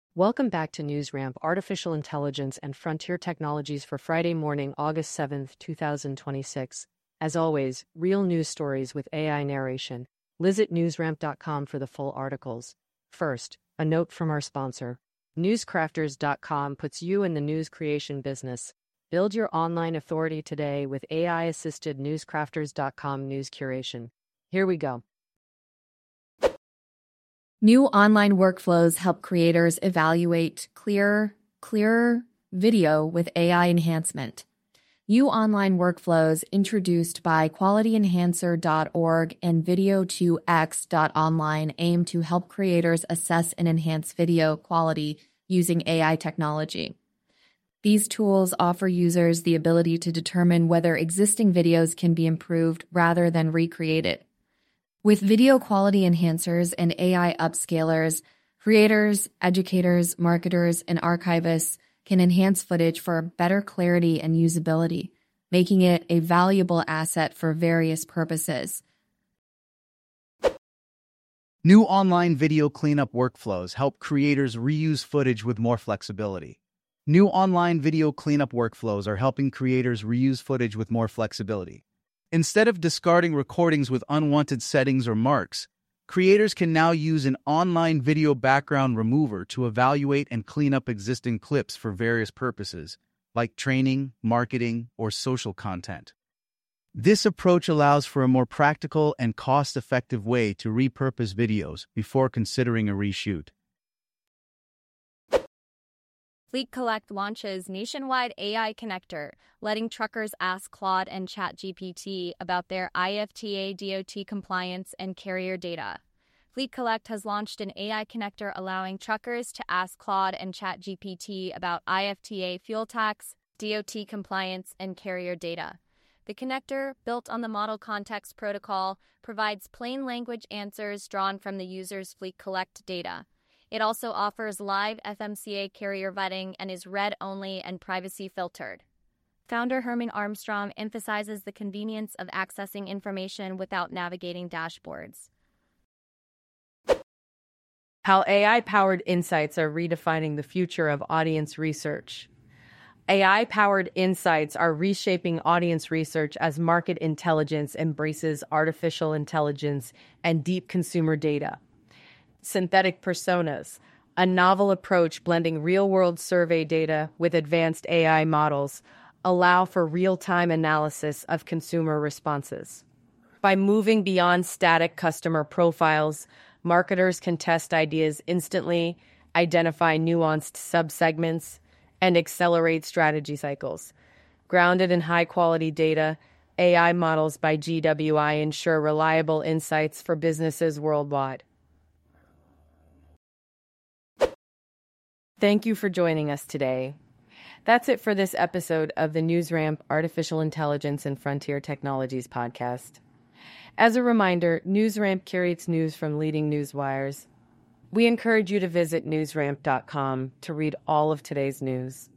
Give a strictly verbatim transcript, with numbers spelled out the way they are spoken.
Welcome back to NewsRamp, Artificial Intelligence and Frontier Technologies for Friday morning, August seventh, two thousand twenty-six. As always, real news stories with A I narration. Visit newsramp dot com for the full articles. First, a note from our sponsor. newscrafters dot com puts you in the news creation business. Build your online authority today with A I-assisted newscrafters dot com news curation. Here we go. New online workflows help creators evaluate clearer, clearer video with A I enhancement. New online workflows introduced by quality enhancer dot org and video two x dot online aim to help creators assess and enhance video quality using A I technology. These tools offer users the ability to determine whether existing videos can be improved rather than recreated. With video quality enhancers and A I upscalers, creators, educators, marketers, and archivists can enhance footage for better clarity and usability, making it a valuable asset for various purposes. New online video cleanup workflows help creators reuse footage with more flexibility. New online video cleanup workflows are helping creators reuse footage with more flexibility. Instead of discarding recordings with unwanted settings or marks, creators can now use an online video background remover to evaluate and clean up existing clips for various purposes, like training, marketing, or social content. This approach allows for a more practical and cost-effective way to repurpose videos before considering a reshoot. Fleet Collect launches nationwide A I connector, letting truckers ask Claude and ChatGPT about their I F T A D O T compliance and carrier data. Fleet Collect has launched an A I connector allowing truckers to ask Claude and ChatGPT about I F T A fuel tax, D O T compliance, and carrier data. The connector, built on the Model Context Protocol, provides plain language answers drawn from the user's Fleet Collect data. It also offers live F M C A carrier vetting and is read-only and privacy-filtered. Founder Herman Armstrong emphasizes the convenience of accessing information without navigating dashboards. How A I-powered insights are redefining the future of audience research. A I-powered insights are reshaping audience research as market intelligence embraces artificial intelligence and deep consumer data. Synthetic personas, a novel approach blending real-world survey data with advanced A I models, allow for real-time analysis of consumer responses. By moving beyond static customer profiles, marketers can test ideas instantly, identify nuanced subsegments, and accelerate strategy cycles. Grounded in high-quality data, A I models by G W I ensure reliable insights for businesses worldwide. Thank you for joining us today. That's it for this episode of the NewsRamp Artificial Intelligence and Frontier Technologies podcast. As a reminder, NewsRamp curates news from leading news wires. We encourage you to visit newsramp dot com to read all of today's news.